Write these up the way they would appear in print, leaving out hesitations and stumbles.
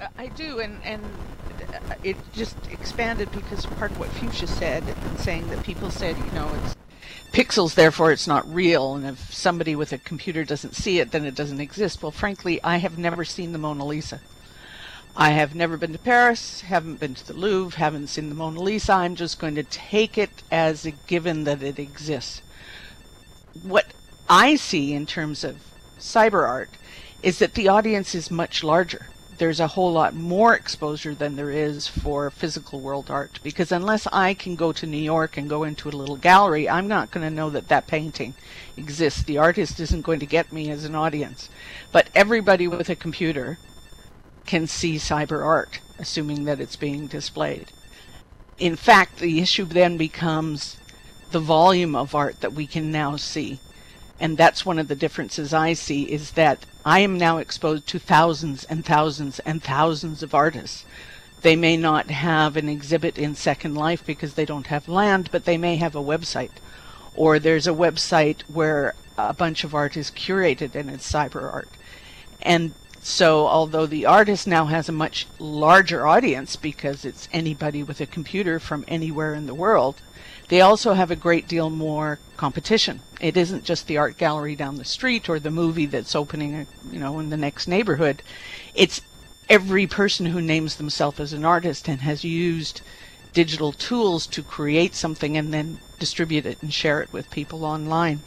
I do, and it just expanded because part of what Fuchsia said, saying that people said, it's pixels, therefore it's not real, and if somebody with a computer doesn't see it, then it doesn't exist. Well, frankly, I have never seen the Mona Lisa. I have never been to Paris, haven't been to the Louvre, haven't seen the Mona Lisa. I'm just going to take it as a given that it exists. What I see in terms of cyber art is that the audience is much larger. There's a whole lot more exposure than there is for physical world art, because unless I can go to New York and go into a little gallery, I'm not going to know that that painting exists. The artist isn't going to get me as an audience. But everybody with a computer can see cyber art, assuming that it's being displayed. In fact, the issue then becomes the volume of art that we can now see. And that's one of the differences I see, is that I am now exposed to thousands and thousands and thousands of artists. They may not have an exhibit in Second Life because they don't have land, but they may have a website. Or there's a website where a bunch of art is curated and it's cyber art. And so although the artist now has a much larger audience because it's anybody with a computer from anywhere in the world, they also have a great deal more competition. It isn't just the art gallery down the street or the movie that's opening, in the next neighborhood. It's every person who names themselves as an artist and has used digital tools to create something and then distribute it and share it with people online.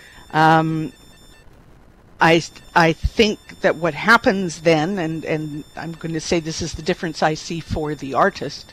I think that what happens then, and I'm going to say this is the difference I see for the artist,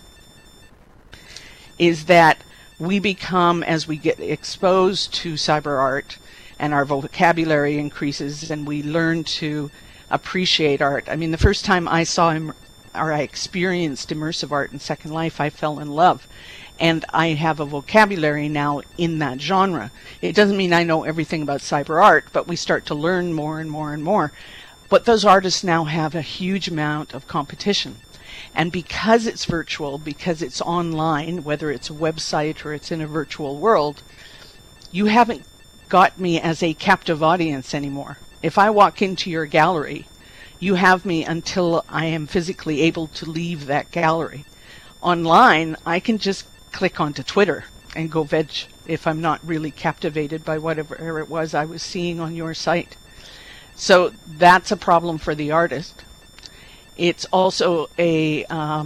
is that we become, as we get exposed to cyber art and our vocabulary increases and we learn to appreciate art. I mean, the first time I saw I experienced immersive art in Second Life, I fell in love. And I have a vocabulary now in that genre. It doesn't mean I know everything about cyber art, but we start to learn more and more and more. But those artists now have a huge amount of competition. And because it's virtual, because it's online, whether it's a website or it's in a virtual world, you haven't got me as a captive audience anymore. If I walk into your gallery, you have me until I am physically able to leave that gallery. Online, I can just click onto Twitter and go veg if I'm not really captivated by whatever it was I was seeing on your site. So that's a problem for the artist. It's also a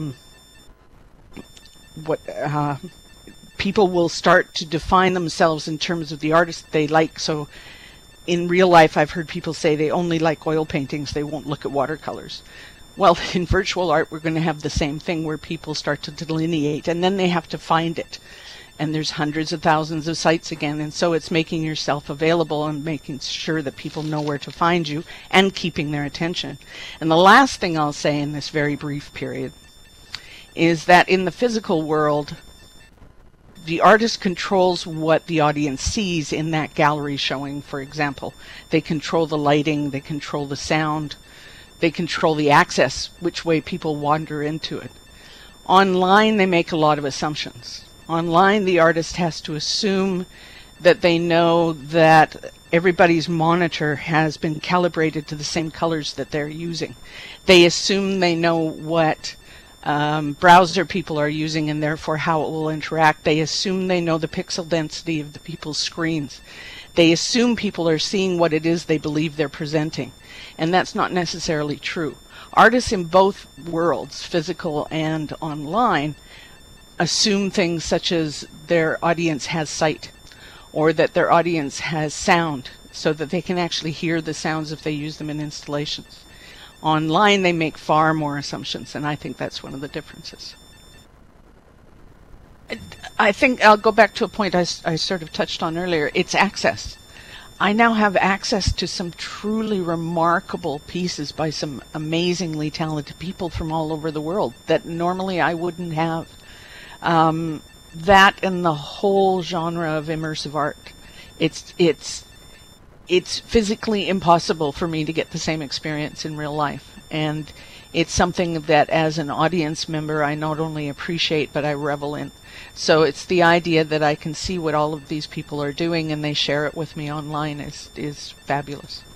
people will start to define themselves in terms of the artist they like. So in real life, I've heard people say they only like oil paintings, they won't look at watercolors. Well, in virtual art, we're going to have the same thing where people start to delineate, and then they have to find it. And there's hundreds of thousands of sites again, and so it's making yourself available and making sure that people know where to find you and keeping their attention. And the last thing I'll say in this very brief period is that in the physical world, the artist controls what the audience sees in that gallery showing, for example. They control the lighting, they control the sound, they control the access, which way people wander into it. Online, they make a lot of assumptions. Online, the artist has to assume that they know that everybody's monitor has been calibrated to the same colors that they're using. They assume they know what browser people are using and therefore how it will interact. They assume they know the pixel density of the people's screens. They assume people are seeing what it is they believe they're presenting. And that's not necessarily true. Artists in both worlds, physical and online, assume things such as their audience has sight or that their audience has sound so that they can actually hear the sounds if they use them in installations. Online, they make far more assumptions, and I think that's one of the differences. I think I'll go back to a point I sort of touched on earlier. It's access. I now have access to some truly remarkable pieces by some amazingly talented people from all over the world that normally I wouldn't have. That and the whole genre of immersive art. It's physically impossible for me to get the same experience in real life. And it's something that as an audience member, I not only appreciate, but I revel in. So it's the idea that I can see what all of these people are doing and they share it with me online is fabulous.